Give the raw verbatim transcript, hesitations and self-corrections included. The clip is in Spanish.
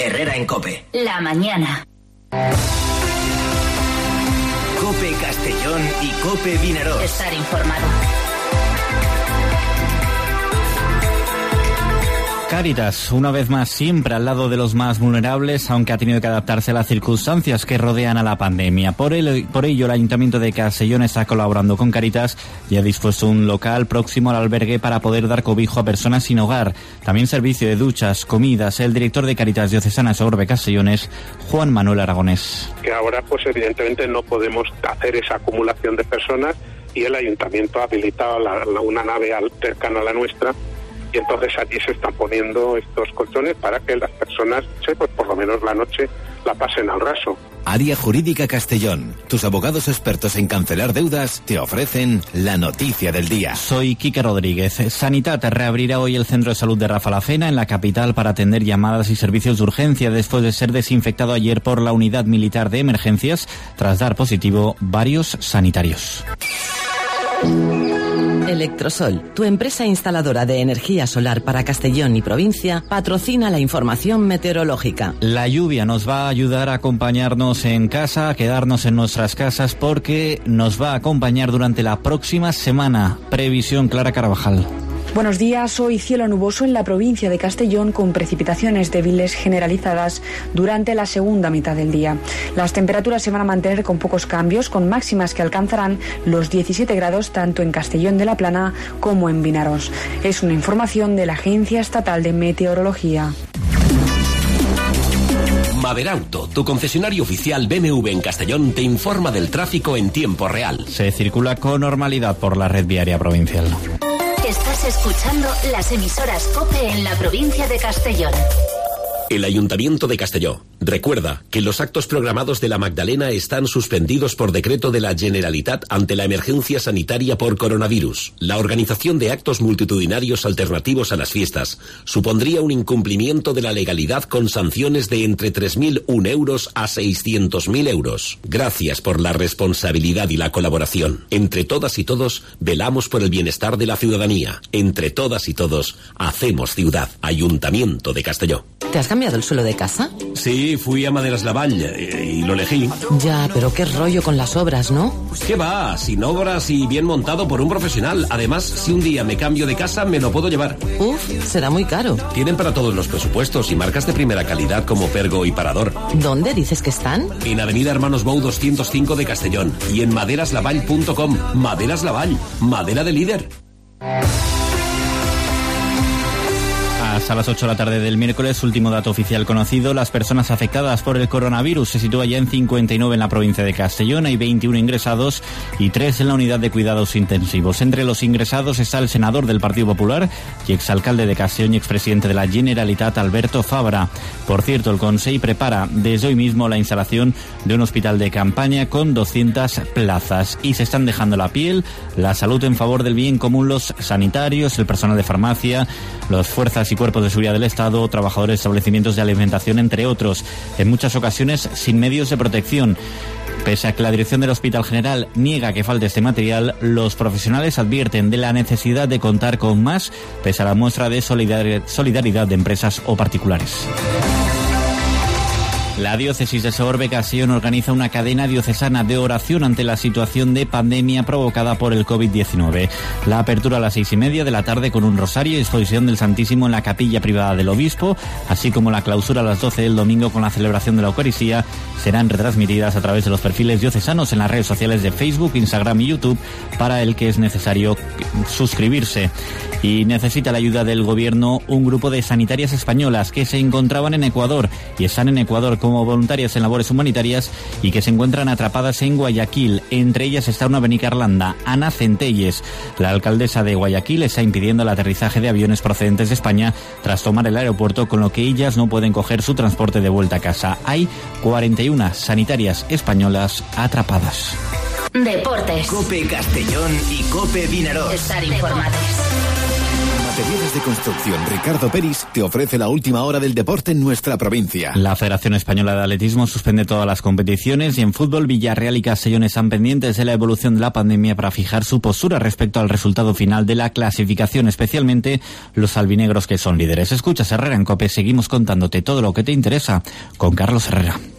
Herrera en COPE. La mañana. COPE Castellón y COPE Vinaroz. Estar informado. Cáritas, una vez más, siempre al lado de los más vulnerables, aunque ha tenido que adaptarse a las circunstancias que rodean a la pandemia. Por, el, por ello, el Ayuntamiento de Castellón está colaborando con Cáritas y ha dispuesto un local próximo al albergue para poder dar cobijo a personas sin hogar. También servicio de duchas, comidas. El director de Cáritas Diocesana Segorbe Castellón es Juan Manuel Aragonés. Que ahora, pues evidentemente, no podemos hacer esa acumulación de personas y el Ayuntamiento ha habilitado la, la, una nave al, cercana a la nuestra. Y entonces allí se están poniendo estos colchones para que las personas, pues por lo menos la noche, la pasen al raso. Área Jurídica Castellón. Tus abogados expertos en cancelar deudas te ofrecen la noticia del día. Soy Quique Rodríguez. Sanitat reabrirá hoy el Centro de Salud de Rafalafena en la capital para atender llamadas y servicios de urgencia después de ser desinfectado ayer por la Unidad Militar de Emergencias tras dar positivo varios sanitarios. Electrosol, tu empresa instaladora de energía solar para Castellón y provincia, patrocina la información meteorológica. La lluvia nos va a ayudar a acompañarnos en casa, a quedarnos en nuestras casas, porque nos va a acompañar durante la próxima semana. Previsión, Clara Carvajal. Buenos días. Hoy cielo nuboso en la provincia de Castellón con precipitaciones débiles generalizadas durante la segunda mitad del día. Las temperaturas se van a mantener con pocos cambios, con máximas que alcanzarán los diecisiete grados tanto en Castellón de la Plana como en Vinaroz. Es una información de la Agencia Estatal de Meteorología. Maderauto, tu concesionario oficial B M W en Castellón, te informa del tráfico en tiempo real. Se circula con normalidad por la red viaria provincial. Estás escuchando las emisoras COPE en la provincia de Castellón. El Ayuntamiento de Castelló recuerda que los actos programados de la Magdalena están suspendidos por decreto de la Generalitat ante la emergencia sanitaria por coronavirus. La organización de actos multitudinarios alternativos a las fiestas supondría un incumplimiento de la legalidad con sanciones de entre tres mil uno euros a seiscientos mil euros. Gracias por la responsabilidad y la colaboración. Entre todas y todos velamos por el bienestar de la ciudadanía. Entre todas y todos hacemos ciudad. Ayuntamiento de Castelló. ¿Te has cambiado el suelo de casa? Sí, fui a Maderas Lavall y, y lo elegí. Ya, pero qué rollo con las obras, ¿no? ¿Qué va? Sin obras y bien montado por un profesional. Además, si un día me cambio de casa, me lo puedo llevar. Uf, será muy caro. Tienen para todos los presupuestos y marcas de primera calidad como Pergo y Parador. ¿Dónde dices que están? En Avenida Hermanos Bou doscientos cinco de Castellón y en maderas lavall punto com. Maderas Lavall, madera de líder. A las ocho de la tarde del miércoles, último dato oficial conocido, las personas afectadas por el coronavirus se sitúa ya en cincuenta y nueve en la provincia de Castellón, hay veintiuno ingresados y tres en la unidad de cuidados intensivos. Entre los ingresados está el senador del Partido Popular y exalcalde de Castellón y expresidente de la Generalitat, Alberto Fabra. Por cierto, el Consell prepara desde hoy mismo la instalación de un hospital de campaña con doscientas plazas y se están dejando la piel, la salud en favor del bien común los sanitarios, el personal de farmacia, las fuerzas y cuerpos de seguridad del Estado, trabajadores de establecimientos de alimentación, entre otros, en muchas ocasiones sin medios de protección. Pese a que la dirección del Hospital General niega que falte este material, los profesionales advierten de la necesidad de contar con más, pese a la muestra de solidaridad de empresas o particulares. La diócesis de Segorbe Castellón organiza una cadena diocesana de oración ante la situación de pandemia provocada por el covid diecinueve. La apertura a las seis y media de la tarde con un rosario y exposición del Santísimo en la capilla privada del obispo, así como la clausura a las doce del domingo con la celebración de la Eucaristía, serán retransmitidas a través de los perfiles diocesanos en las redes sociales de Facebook, Instagram y YouTube, para el que es necesario suscribirse. Y necesita la ayuda del gobierno un grupo de sanitarias españolas que se encontraban en Ecuador y están en Ecuador como voluntarias en labores humanitarias y que se encuentran atrapadas en Guayaquil. Entre ellas está una benicarlanda, Ana Centelles. La alcaldesa de Guayaquil está impidiendo el aterrizaje de aviones procedentes de España tras tomar el aeropuerto, con lo que ellas no pueden coger su transporte de vuelta a casa. Hay cuarenta y una sanitarias españolas atrapadas. Deportes. COPE Castellón y COPE Vinaroz. Estar informados. Materiales de Construcción Ricardo Peris te ofrece la última hora del deporte en nuestra provincia. La Federación Española de Atletismo suspende todas las competiciones y en fútbol Villarreal y Castellón están pendientes de la evolución de la pandemia para fijar su postura respecto al resultado final de la clasificación, especialmente los albinegros que son líderes. Escuchas Herrera en COPE, seguimos contándote todo lo que te interesa con Carlos Herrera.